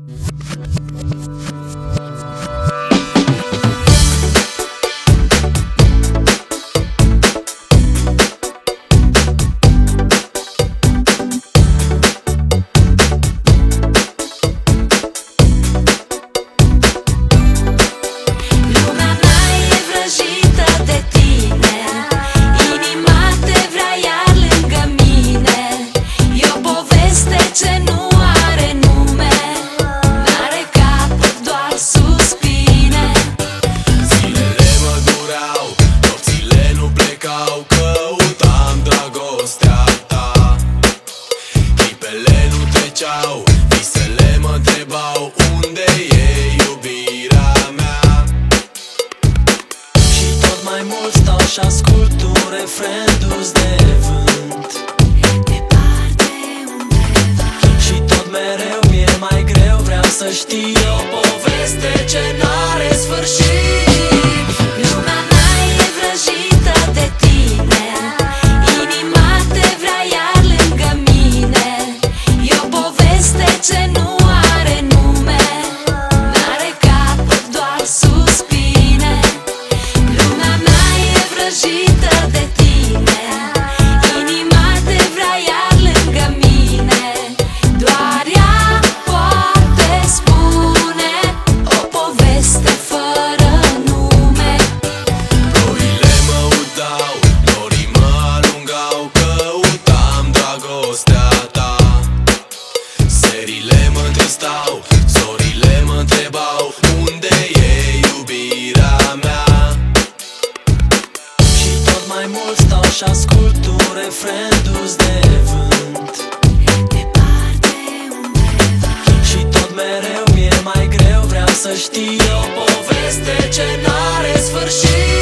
Visele mă întrebau unde e iubirea mea. Și tot mai mult stau și ascult un refren dus de vânt, departe undeva. și tot mereu mi-e mai greu, vreau să știi o poveste ce n-are sfârșit. Lumea mea e vrăjită de tine, inima te vrea iar lângă mine. E o poveste ce nu are nume, n-are capăt, doar suspine. Lumea mea e vrăjită de tine, inima te vrea iar lângă mine. Doar ea poate spune o poveste fără nume. Ploile mă udau, norii mă alungau, căutam dragostea ta. Serile mă întristau, zorile mă întrebau unde e iubirea mea. Și tot mai mult stau și ascult un refren dus de vânt, Departe undeva. și tot mereu mi-e mai greu, vreau să știi o poveste ce n-are sfârșit.